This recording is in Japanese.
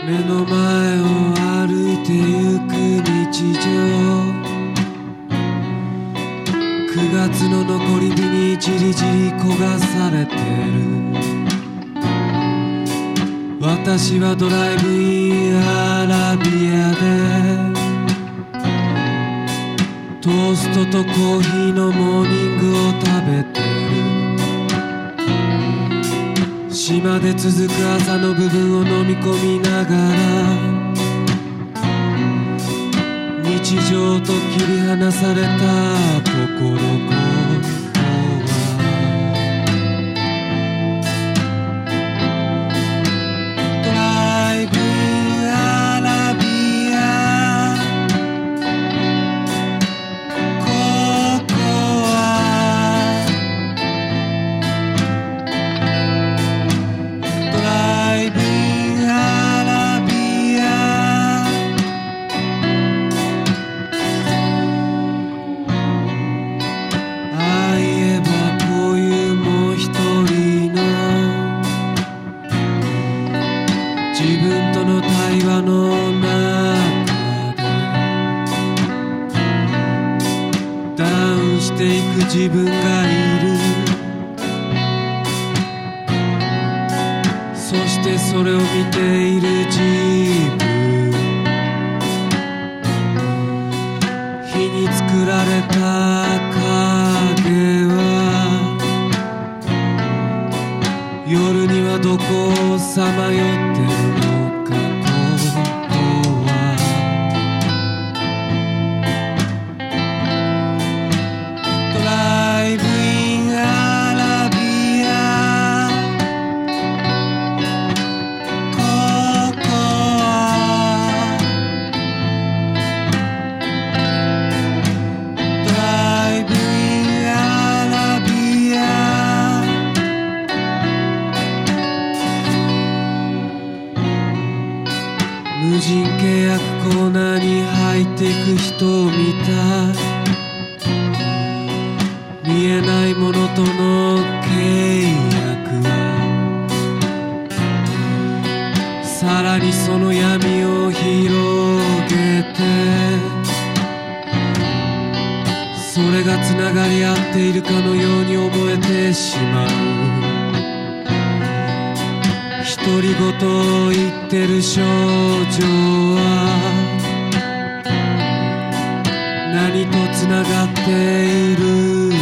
目の前を歩いてゆく日常、9月の残り火にじりじり焦がされてる。私はドライブインアラビアでトーストとコーヒーのモーニングを食べてる。島で続く朝の部分を飲み込みながら、日常と切り離された心自分との対話の中でダウンしていく自分がいる。そしてそれを見ている自分、火に作られた影は夜にはどこをさまよってるのか。ここはドライブインアラビア、ここはドライブインアラビア。無人契約コーナーに入っていく人を見た。見えないものとの契約はさらにその闇を広げて、それがつながり合っているかのように思えてしまう。独り言を言ってる少女は何とつながっている